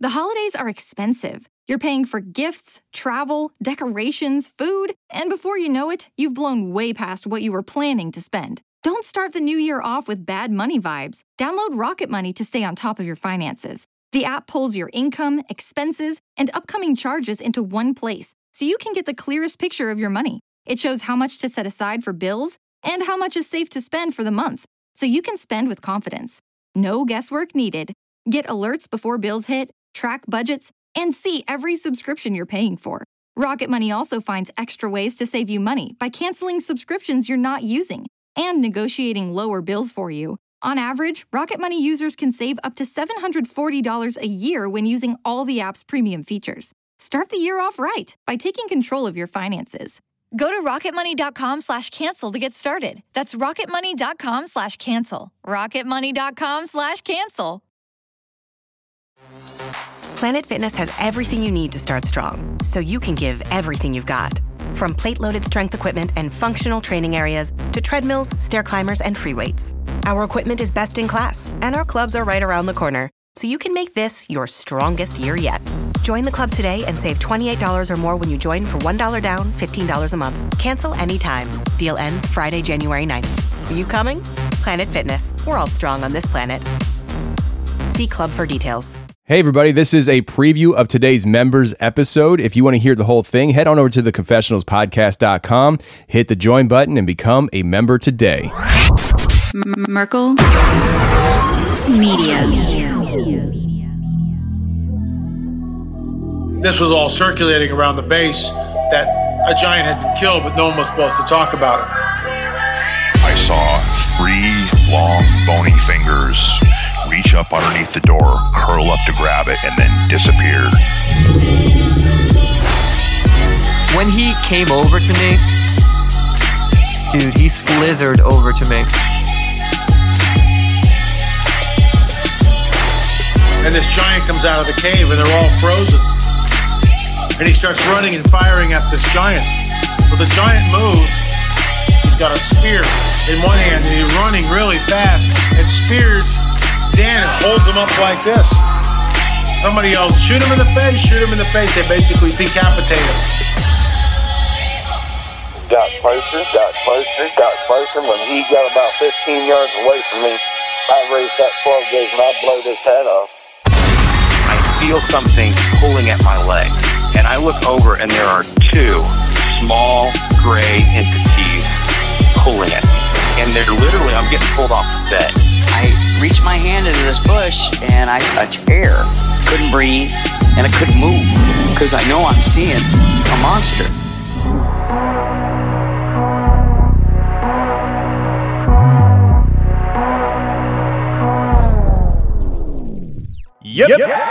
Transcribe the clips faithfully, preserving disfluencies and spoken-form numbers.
The holidays are expensive. You're paying for gifts, travel, decorations, food, and before you know it, you've blown way past what you were planning to spend. Don't start the new year off with bad money vibes. Download Rocket Money to stay on top of your finances. The app pulls your income, expenses, and upcoming charges into one place, so you can get the clearest picture of your money. It shows how much to set aside for bills and how much is safe to spend for the month, so you can spend with confidence. No guesswork needed. Get alerts before bills hit, track budgets, and see every subscription you're paying for. Rocket Money also finds extra ways to save you money by canceling subscriptions you're not using and negotiating lower bills for you. On average, Rocket Money users can save up to seven hundred forty dollars a year when using all the app's premium features. Start the year off right by taking control of your finances. Go to rocketmoney.com slash cancel to get started. That's rocketmoney.com slash cancel. rocketmoney.com slash cancel. Planet Fitness has everything you need to start strong, so you can give everything you've got. From plate-loaded strength equipment and functional training areas to treadmills, stair climbers, and free weights. Our equipment is best in class, and our clubs are right around the corner, so you can make this your strongest year yet. Join the club today and save twenty-eight dollars or more when you join for one dollar down, fifteen dollars a month. Cancel anytime. Deal ends Friday, January ninth. Are you coming? Planet Fitness. We're all strong on this planet. See club for details. Hey everybody, this is a preview of today's members episode. If you want to hear the whole thing, head on over to the confessionals podcast dot com, hit the join button, and become a member today. M- Merkel Media. This was all circulating around the base that a giant had been killed, but no one was supposed to talk about it. I saw three long, bony fingers reach up underneath the door, curl up to grab it, and then disappear. When he came over to me, dude, he slithered over to me. And this giant comes out of the cave, and they're all frozen. And he starts running and firing at this giant. Well, the giant moves. He's got a spear in one hand, and he's running really fast, and spears Dan and holds him up like this. Somebody yells, shoot him in the face, shoot him in the face. They basically decapitate him. Got closer, got closer, got closer. When he got about fifteen yards away from me, I raised that twelve gauge and I blowed his head off. I feel something pulling at my leg, and I look over and there are two small gray entities pulling at me. And they're literally, I'm getting pulled off the bed. I reached my hand into this bush and I touched air. Couldn't breathe and I couldn't move because I know I'm seeing a monster. Yep. yep.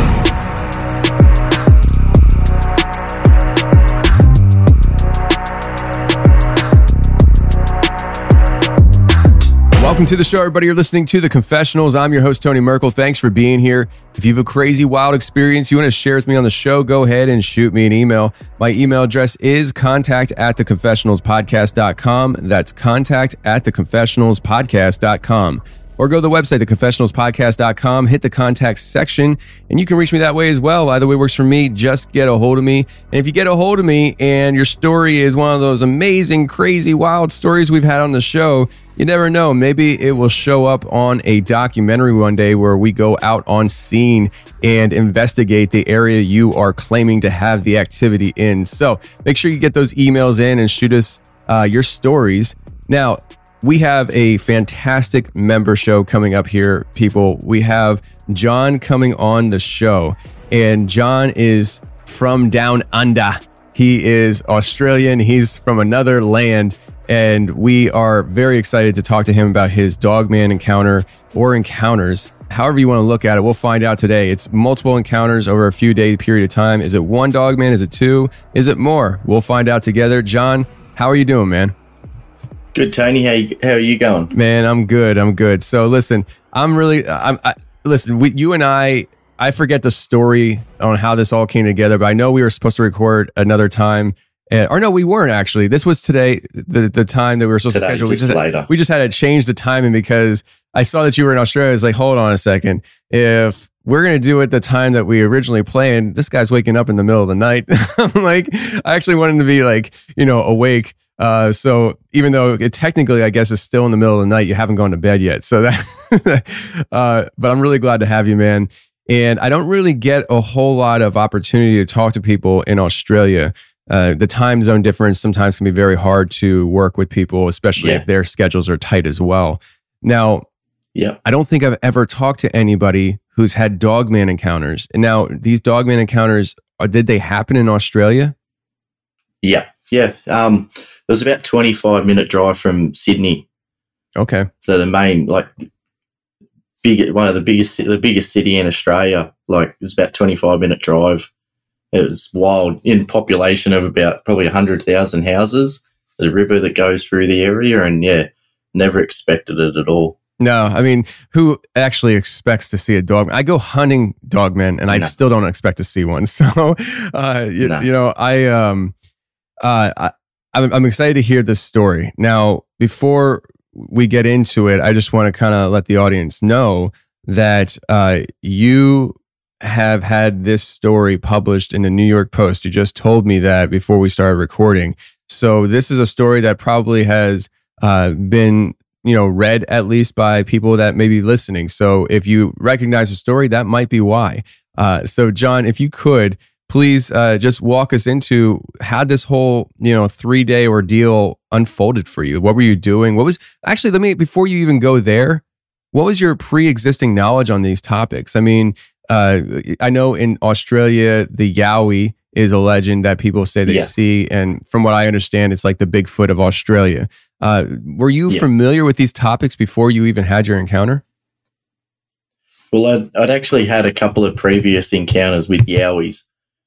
Welcome to the show, everybody. You're listening to The Confessionals. I'm your host, Tony Merkel. Thanks for being here. If you have a crazy, wild experience you want to share with me on the show, go ahead and shoot me an email. My email address is contact at the confessionals podcast dot com. That's contact at the confessionals podcast dot com. Or go to the website, the confessionals podcast dot com, hit the contact section, and you can reach me that way as well. Either way works for me. Just get a hold of me. And if you get a hold of me and your story is one of those amazing, crazy, wild stories we've had on the show, you never know. Maybe it will show up on a documentary one day where we go out on scene and investigate the area you are claiming to have the activity in. So make sure you get those emails in and shoot us uh, your stories. Now, we have a fantastic member show coming up here, people. We have John coming on the show, and John is from down under. He is Australian. He's from another land, and we are very excited to talk to him about his Dogman encounter or encounters. However you want to look at it, we'll find out today. It's multiple encounters over a few day period of time. Is it one Dogman? Is it two? Is it more? We'll find out together. John, how are you doing, man? Good, Tony. How you, how are you going? Man, I'm good. I'm good. So listen, I'm really, I'm, I, listen, we, you and I, I forget the story on how this all came together, but I know we were supposed to record another time. And, or no, we weren't actually. This was today, the, the time that we were supposed today, to schedule. Just we just, later. we just had to change the timing because I saw that you were in Australia. It's like, hold on a second. If we're going to do it the time that we originally planned. This guy's waking up in the middle of the night. I'm like, I actually want him to be like, you know, awake. Uh, so even though it technically, I guess, is still in the middle of the night, you haven't gone to bed yet. So that, uh, but I'm really glad to have you, man. And I don't really get a whole lot of opportunity to talk to people in Australia. Uh, the time zone difference sometimes can be very hard to work with people, especially yeah. if their schedules are tight as well. Now, yeah, I don't think I've ever talked to anybody who's had Dogman encounters. And now these Dogman encounters, uh, did they happen in Australia? Yeah, yeah. Um, it was about twenty-five minute drive from Sydney. Okay. So the main, like, big, one of the biggest, the biggest city in Australia. Like, it was about twenty-five minute drive. It was wild, in population of about probably one hundred thousand houses. The river that goes through the area, and yeah, never expected it at all. No, I mean, who actually expects to see a dog? I go hunting dogmen, and I no. still don't expect to see one. So, uh, you, no. you know, I, um, uh, I, I'm, I'm excited to hear this story. Now, before we get into it, I just want to kind of let the audience know that uh, you have had this story published in the New York Post. You just told me that before we started recording. So, this is a story that probably has uh, been, you know, read at least by people that may be listening. So if you recognize the story, that might be why. Uh, so John, if you could, please uh, just walk us into how this whole, you know, three day ordeal unfolded for you. What were you doing? What was, actually, let me, before you even go there, what was your pre-existing knowledge on these topics? I mean, uh, I know in Australia, the Yowie is a legend that people say they yeah. see. And from what I understand, it's like the Bigfoot of Australia. Uh, were you yeah. familiar with these topics before you even had your encounter? Well, I'd, I'd actually had a couple of previous encounters with Yowies,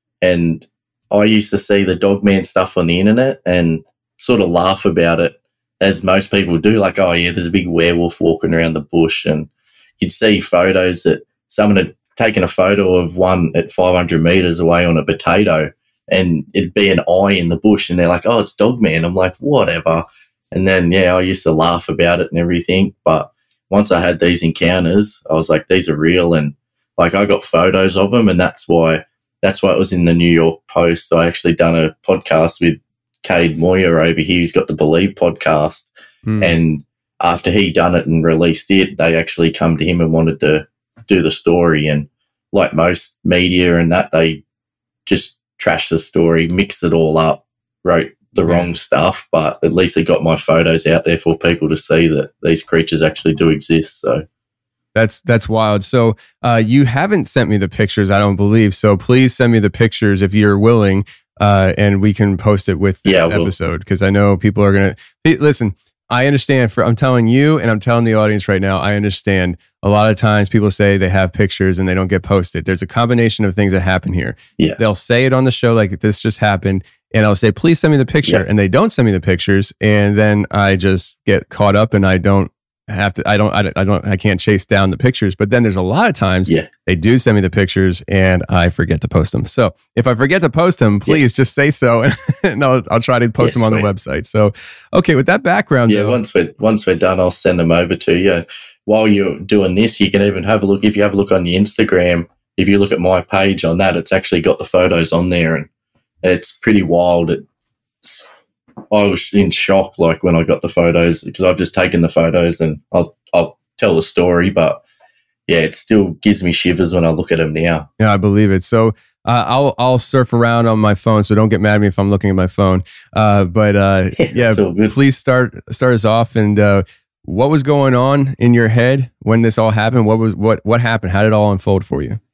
and I used to see the Dogman stuff on the internet and sort of laugh about it, as most people do. Like, oh yeah, there's a big werewolf walking around the bush, and you'd see photos that someone had taken a photo of one at five hundred meters away on a potato, and it'd be an eye in the bush, and they're like, oh, it's Dogman. I'm like, whatever. And then, yeah, I used to laugh about it and everything. But once I had these encounters, I was like, these are real. And like, I got photos of them, and that's why, that's why it was in the New York Post. I actually done a podcast with Cade Moyer over here. He's got the Believe podcast. Mm. And after he done it and released it, they actually come to him and wanted to do the story. And like most media and that, they just trashed the story, mixed it all up, wrote the yeah. wrong stuff, but at least it got my photos out there for people to see that these creatures actually do exist. So that's that's wild. So uh, you haven't sent me the pictures, I don't believe. So please send me the pictures if you're willing, uh, and we can post it with this yeah, episode, because I know people are gonna hey, listen. I understand. For I'm telling you, and I'm telling the audience right now, I understand. A lot of times people say they have pictures and they don't get posted. There's a combination of things that happen here. Yeah. They'll say it on the show like this just happened, and I'll say, please send me the picture. Yeah. And they don't send me the pictures, and then I just get caught up and I don't have to, I don't, I don't, I don't, I can't chase down the pictures. But then there's a lot of times yeah. they do send me the pictures and I forget to post them. So if I forget to post them, please yeah. just say so, and I'll, I'll try to post yes, them on sweet. the website. So, okay, with that background, yeah, though, once we're once we're done, I'll send them over to you. While you're doing this, you can even have a look. If you have a look on the Instagram, if you look at my page on that, it's actually got the photos on there, and it's pretty wild. It's, I was in shock, like when I got the photos, because I've just taken the photos and I'll I'll tell the story, but yeah, it still gives me shivers when I look at them now. Yeah, I believe it. So uh, I'll I'll surf around on my phone, so don't get mad at me if I'm looking at my phone. Uh, but uh, yeah, yeah please start start us off. And uh, what was going on in your head when this all happened? What was what what happened? How did it all unfold for you?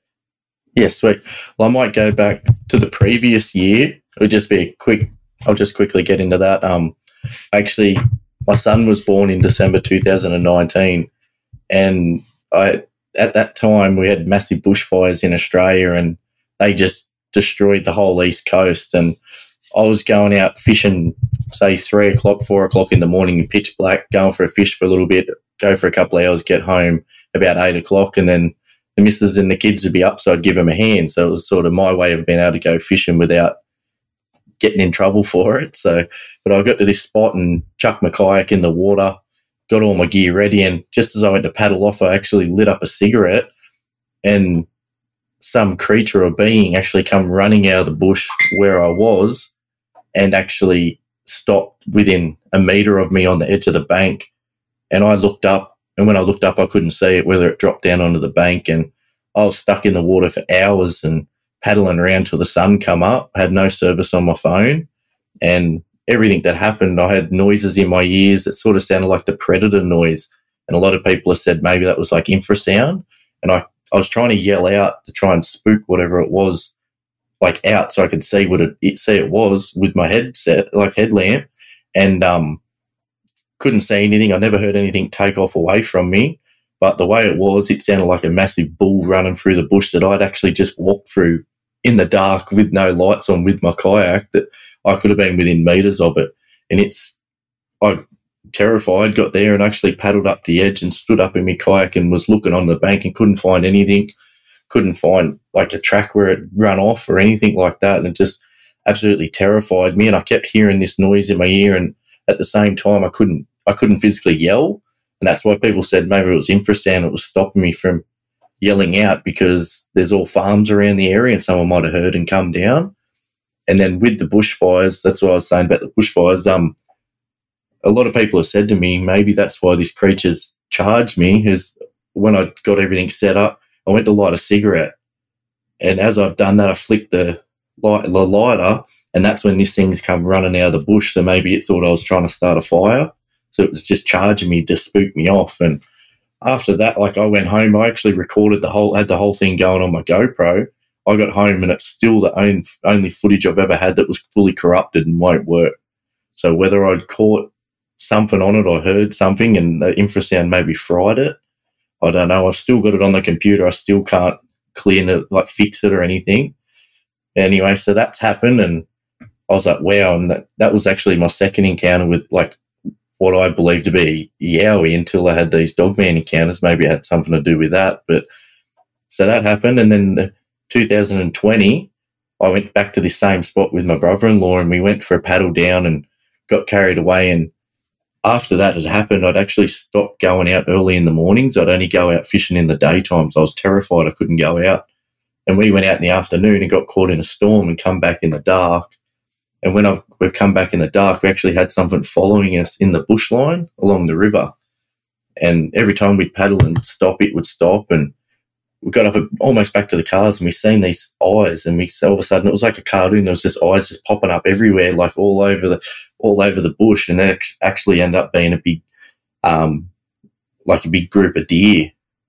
Yeah, sweet. Well, I might go back to the previous year. It would just be a quick. I'll just quickly get into that. Um, actually, my son was born in December two thousand nineteen, and I at that time we had massive bushfires in Australia, and they just destroyed the whole east coast. And I was going out fishing, say three o'clock, four o'clock in the morning in pitch black, going for a fish for a little bit, go for a couple of hours, get home about eight o'clock, and then the missus and the kids would be up, so I'd give them a hand. So it was sort of my way of being able to go fishing without getting in trouble for it. So, but I got to this spot and chucked my kayak in the water, got all my gear ready, and just as I went to paddle off, I actually lit up a cigarette, and some creature or being actually come running out of the bush where I was and actually stopped within a metre of me on the edge of the bank. And I looked up, and when I looked up, I couldn't see it, whether it dropped down onto the bank. And I was stuck in the water for hours and paddling around till the sun come up. I had no service on my phone, and everything that happened, I had noises in my ears. It sort of sounded like the predator noise. And a lot of people have said maybe that was like infrasound. And I, I was trying to yell out to try and spook whatever it was, like out so I could see what it, it see it was with my headset, like headlamp, and um, couldn't see anything. I never heard anything take off away from me. But the way it was, it sounded like a massive bull running through the bush that I'd actually just walked through in the dark with no lights on with my kayak, that I could have been within metres of it. And it's, I terrified, got there and actually paddled up the edge and stood up in my kayak and was looking on the bank and couldn't find anything, couldn't find like a track where it run off or anything like that. And it just absolutely terrified me. And I kept hearing this noise in my ear, and at the same time I couldn't, I couldn't physically yell. And that's why people said maybe it was infrasound. It was stopping me from yelling out, because there's all farms around the area and someone might have heard and come down. And then with the bushfires, that's what I was saying about the bushfires. Um, a lot of people have said to me, maybe that's why this creature's charged me, is when I got everything set up, I went to light a cigarette. And as I've done that, I flicked the, light, the lighter, and that's when this thing's come running out of the bush. So maybe it thought I was trying to start a fire. So it was just charging me to spook me off. And after that, like I went home, I actually recorded the whole, had the whole thing going on my GoPro. I got home and it's still the only, only footage I've ever had that was fully corrupted and won't work. So whether I'd caught something on it or heard something and the infrasound maybe fried it, I don't know. I've still got it on the computer. I still can't clean it, like fix it or anything. Anyway, so that's happened, and I was like, wow. And that, that was actually my second encounter with like what I believe to be Yowie until I had these Dogman encounters. Maybe it had something to do with that. But so that happened. And then the two thousand twenty, I went back to the same spot with my brother-in-law, and we went for a paddle down and got carried away. And after that had happened, I'd actually stopped going out early in the mornings. I'd only go out fishing in the daytime. So I was terrified I couldn't go out. And we went out in the afternoon and got caught in a storm and come back in the dark. And when I've, we've come back in the dark, we actually had something following us in the bush line along the river. And every time we'd paddle and stop, it would stop. And we got up almost back to the cars, and we seen these eyes, and we all of a sudden it was like a cartoon. There was just eyes just popping up everywhere, like all over the all over the bush, and it actually ended up being a big, um, like a big group of deer.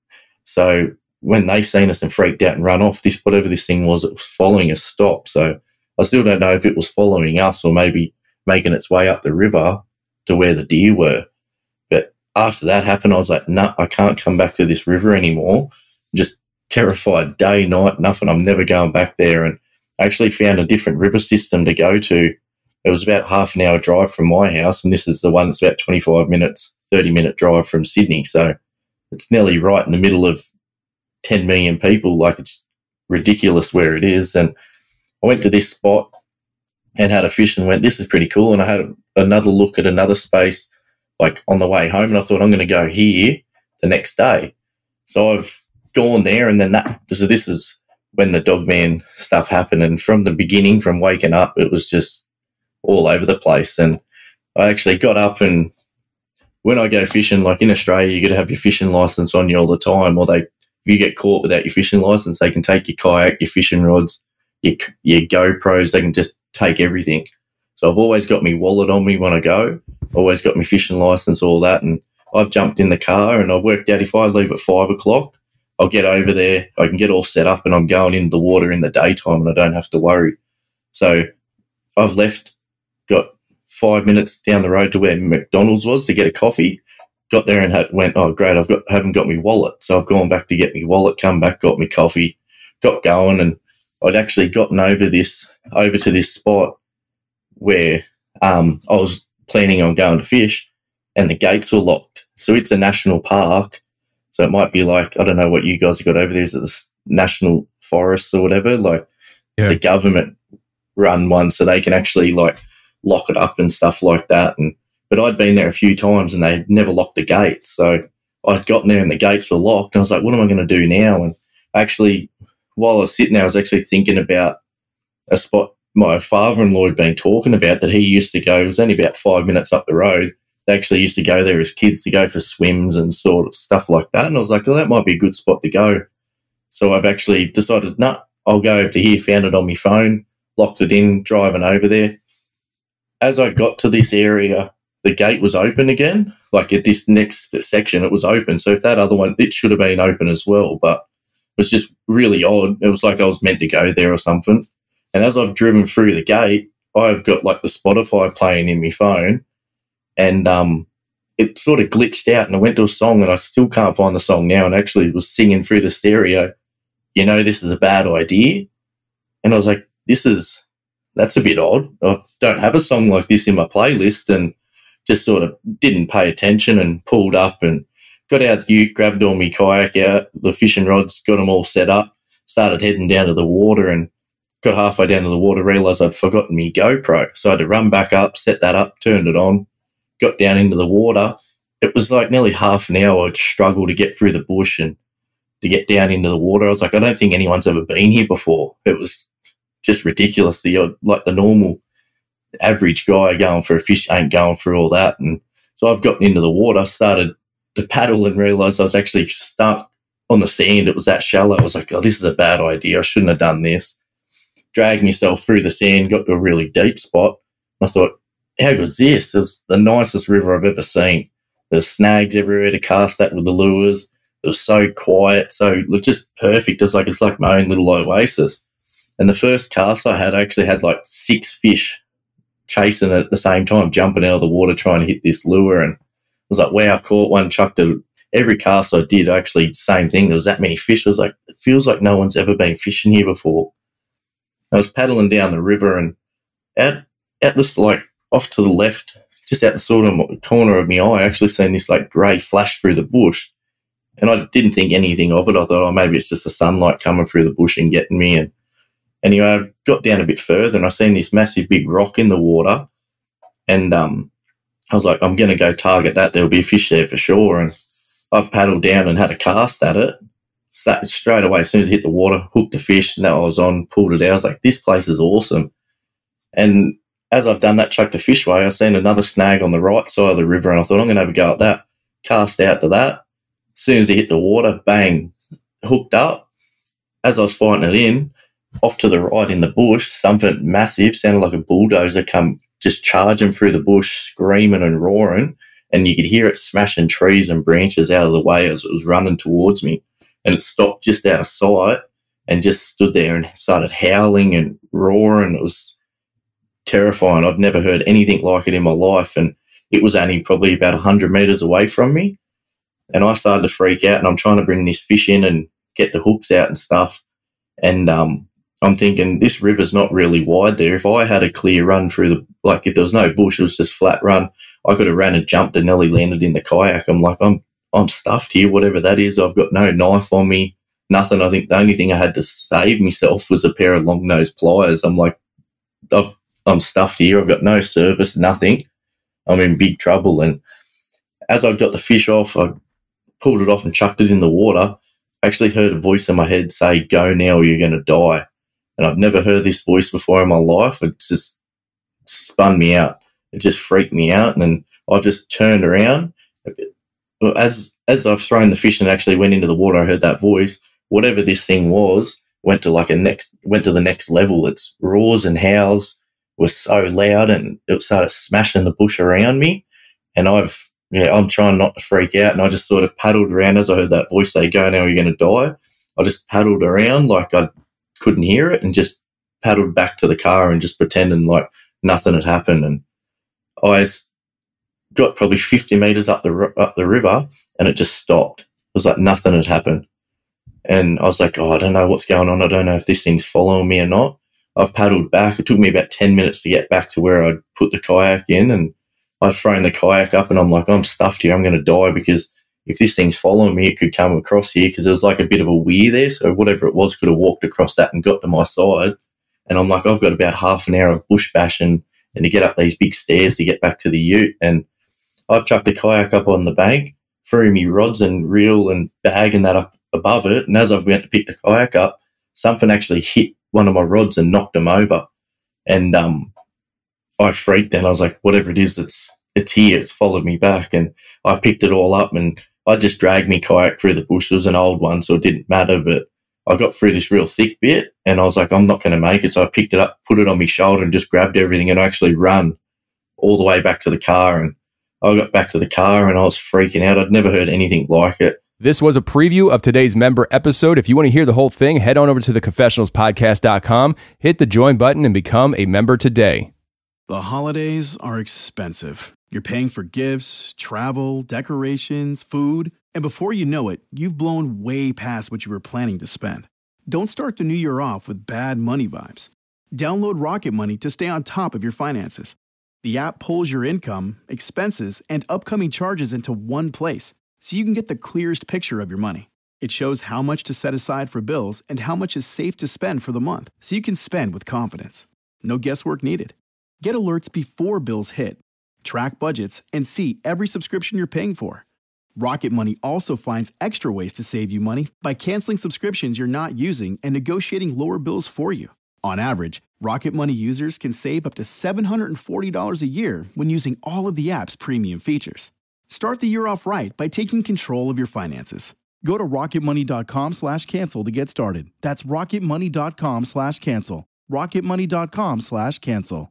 So when they seen us and freaked out and run off, this whatever this thing was, it was following us stopped. So I still don't know if it was following us or maybe making its way up the river to where the deer were. But after that happened, I was like, no, nah, I can't come back to this river anymore. Just terrified day, night, nothing. I'm never going back there. And I actually found a different river system to go to. It was about half an hour drive from my house, and this is the one that's about twenty-five minutes, thirty minute drive from Sydney. So it's nearly right in the middle of ten million people. Like, it's ridiculous where it is. And I went to this spot and had a fish and went, this is pretty cool. And I had another look at another space like on the way home, and I thought, I'm going to go here the next day. So I've gone there, and then that, so this is when the Dogman stuff happened. And from the beginning, from waking up, it was just all over the place. And I actually got up, and when I go fishing, like in Australia, you got to have your fishing license on you all the time, or they, if you get caught without your fishing license, they can take your kayak, your fishing rods, your, your GoPros, they can just take everything. So I've always got my wallet on me when I go, always got my fishing license, all that. And I've jumped in the car, and I've worked out if I leave at five o'clock, I'll get over there, I can get all set up, and I'm going into the water in the daytime, and I don't have to worry. So I've left, got five minutes down the road to where McDonald's was to get a coffee, got there and had, went, oh, great, I've got haven't got my wallet. So I've gone back to get my wallet, come back, got my coffee, got going, and I'd actually gotten over this, over to this spot where um, I was planning on going to fish, and the gates were locked. So it's a national park. So it might be like, I don't know what you guys have got over there. Is it the national forests or whatever? Like, yeah. It's a government run one, so they can actually like lock it up and stuff like that. And but I'd been there a few times, and they never locked the gates. So I'd gotten there and the gates were locked, and I was like, what am I going to do now? And actually, while I was sitting there, I was actually thinking about a spot my father-in-law had been talking about that he used to go. It was only about five minutes up the road. They actually used to go there as kids to go for swims and sort of stuff like that. And I was like, well, that might be a good spot to go. So I've actually decided, no, nah, I'll go over to here, found it on my phone, locked it in, driving over there. As I got to this area, the gate was open again. Like at this next section, it was open. So if that other one, it should have been open as well. But it was just really odd. It was like I was meant to go there or something. And as I've driven through the gate, I've got like the Spotify playing in my phone, and um, it sort of glitched out and I went to a song, and I still can't find the song now, and actually was singing through the stereo, you know, this is a bad idea. And I was like, this is, that's a bit odd. I don't have a song like this in my playlist, and just sort of didn't pay attention and pulled up and got out the ute, grabbed all my kayak out, the fishing rods, got them all set up, started heading down to the water, and got halfway down to the water, realised I'd forgotten my GoPro. So I had to run back up, set that up, turned it on, got down into the water. It was like nearly half an hour I'd struggle to get through the bush and to get down into the water. I was like, I don't think anyone's ever been here before. It was just ridiculous. The, like the normal average guy going for a fish ain't going through all that. And so I've gotten into the water, started to paddle and realised I was actually stuck on the sand. It was that shallow. I was like, oh, this is a bad idea. I shouldn't have done this. Dragged myself through the sand, got to a really deep spot. I thought, how good's this? It's the nicest river I've ever seen. There's snags everywhere to cast at with the lures. It was so quiet, so just perfect. It's like it's like my own little oasis. And the first cast I had, I actually had like six fish chasing it at the same time, jumping out of the water trying to hit this lure. And I was like, wow, I caught one, chucked it. Every cast I did, actually, same thing. There was that many fish. I was like, it feels like no one's ever been fishing here before. I was paddling down the river, and out, out this, like, off to the left, just out the sort of corner of my eye, I actually seen this, like, grey flash through the bush. And I didn't think anything of it. I thought, oh, maybe it's just the sunlight coming through the bush and getting me. And anyway, I got down a bit further, and I seen this massive big rock in the water. And um, I was like, I'm going to go target that. There'll be a fish there for sure. And I've paddled down and had a cast at it. Sat straight away, as soon as I hit the water, hooked the fish, and that I was on, pulled it out. I was like, this place is awesome. And as I've done that, chucked the fish away, I seen another snag on the right side of the river, and I thought, I'm going to have a go at that. Cast out to that. As soon as I hit the water, bang, hooked up. As I was fighting it in, off to the right in the bush, something massive, sounded like a bulldozer come just charging through the bush, screaming and roaring, and you could hear it smashing trees and branches out of the way as it was running towards me. And it stopped just out of sight and just stood there and started howling and roaring. It was terrifying. I've never heard anything like it in my life, and it was only probably about one hundred metres away from me. And I started to freak out, and I'm trying to bring this fish in and get the hooks out and stuff. And um, I'm thinking, this river's not really wide there. If I had a clear run through the, like if there was no bush, it was just flat run, I could have ran and jumped and nearly landed in the kayak. I'm like, I'm I'm stuffed here, whatever that is. I've got no knife on me, nothing. I think the only thing I had to save myself was a pair of long-nosed pliers. I'm like, I've, I'm stuffed here. I've got no service, nothing. I'm in big trouble. And as I got the fish off, I pulled it off and chucked it in the water. I actually heard a voice in my head say, go now or you're going to die. And I've never heard this voice before in my life. It just spun me out. It just freaked me out. And I just turned around. As as I've thrown the fish and actually went into the water, I heard that voice. Whatever this thing was, went to like a next went to the next level. Its roars and howls were so loud, and it started smashing the bush around me. And I've yeah, I'm trying not to freak out, and I just sort of paddled around as I heard that voice say, "Go now, you're going to die." I just paddled around like I couldn't hear it, and just paddled back to the car and just pretending like nothing had happened. And I got probably fifty metres up the up the river, and it just stopped. It was like nothing had happened. And I was like, oh, I don't know what's going on. I don't know if this thing's following me or not. I've paddled back. It took me about ten minutes to get back to where I'd put the kayak in, and I've thrown the kayak up, and I'm like, I'm stuffed here. I'm going to die, because if this thing's following me, it could come across here, because there was like a bit of a weir there. So whatever it was could have walked across that and got to my side. And I'm like, I've got about half an hour of bush bashing and to get up these big stairs to get back to the ute. And I've chucked the kayak up on the bank, threw me rods and reel and bag and that up above it. And as I went to pick the kayak up, something actually hit one of my rods and knocked them over. And um, I freaked and I was like, whatever it is, it's, it's here. It's followed me back. And I picked it all up and I just dragged me kayak through the bush. It was an old one, so it didn't matter. But I got through this real thick bit and I was like, I'm not going to make it. So I picked it up, put it on my shoulder and just grabbed everything and actually run all the way back to the car. And I got back to the car and I was freaking out. I'd never heard anything like it. This was a preview of today's member episode. If you want to hear the whole thing, head on over to the confessionals podcast dot com, hit the join button, and become a member today. The holidays are expensive. You're paying for gifts, travel, decorations, food, and before you know it, you've blown way past what you were planning to spend. Don't start the new year off with bad money vibes. Download Rocket Money to stay on top of your finances. The app pulls your income, expenses, and upcoming charges into one place, so you can get the clearest picture of your money. It shows how much to set aside for bills and how much is safe to spend for the month, so you can spend with confidence. No guesswork needed. Get alerts before bills hit, track budgets, and see every subscription you're paying for. Rocket Money also finds extra ways to save you money by canceling subscriptions you're not using and negotiating lower bills for you. On average, Rocket Money users can save up to seven hundred forty dollars a year when using all of the app's premium features. Start the year off right by taking control of your finances. Go to rocketmoney.com slash cancel to get started. That's rocketmoney.com slash cancel. rocketmoney.com slash cancel.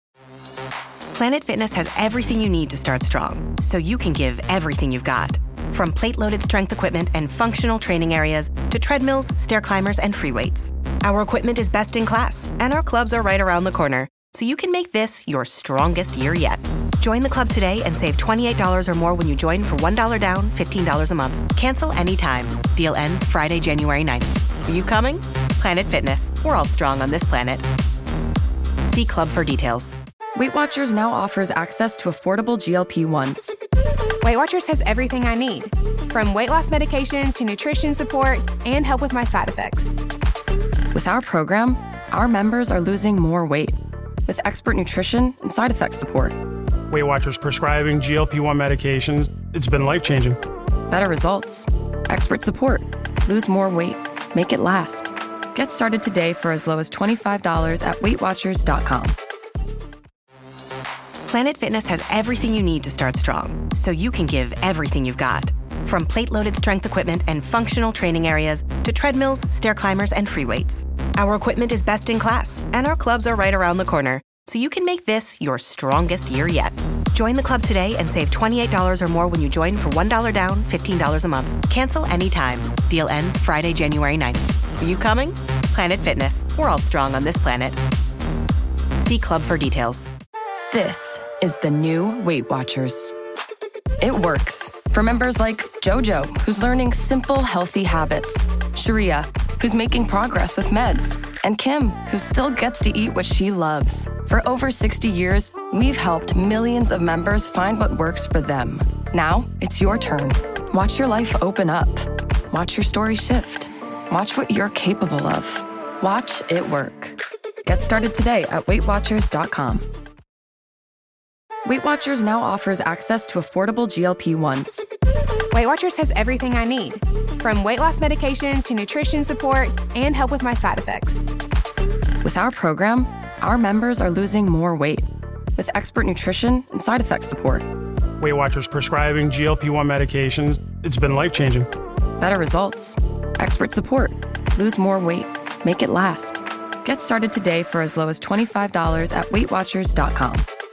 Planet Fitness has everything you need to start strong, so you can give everything you've got. From plate-loaded strength equipment and functional training areas to treadmills, stair climbers, and free weights. Our equipment is best in class, and our clubs are right around the corner, so you can make this your strongest year yet. Join the club today and save twenty-eight dollars or more when you join for one dollar down, fifteen dollars a month. Cancel anytime. Deal ends Friday, January ninth. Are you coming? Planet Fitness. We're all strong on this planet. See club for details. Weight Watchers now offers access to affordable G L P ones. Weight Watchers has everything I need, from weight loss medications to nutrition support and help with my side effects. With our program, our members are losing more weight with expert nutrition and side effect support. Weight Watchers prescribing G L P one medications, it's been life-changing. Better results, expert support, lose more weight, make it last. Get started today for as low as twenty-five dollars at weight watchers dot com. Planet Fitness has everything you need to start strong, so you can give everything you've got. From plate-loaded strength equipment and functional training areas to treadmills, stair climbers, and free weights. Our equipment is best in class, and our clubs are right around the corner, so you can make this your strongest year yet. Join the club today and save twenty-eight dollars or more when you join for one dollar down, fifteen dollars a month. Cancel anytime. Deal ends Friday, January ninth. Are you coming? Planet Fitness. We're all strong on this planet. See club for details. This is the new Weight Watchers. It works for members like Jojo, who's learning simple, healthy habits, Sharia, who's making progress with meds, and Kim, who still gets to eat what she loves. For over sixty years, we've helped millions of members find what works for them. Now, it's your turn. Watch your life open up. Watch your story shift. Watch what you're capable of. Watch it work. Get started today at weight watchers dot com. Weight Watchers now offers access to affordable G L P ones. Weight Watchers has everything I need, from weight loss medications to nutrition support and help with my side effects. With our program, our members are losing more weight with expert nutrition and side effect support. Weight Watchers prescribing G L P one medications, it's been life-changing. Better results, expert support, lose more weight, make it last. Get started today for as low as twenty-five dollars at weight watchers dot com.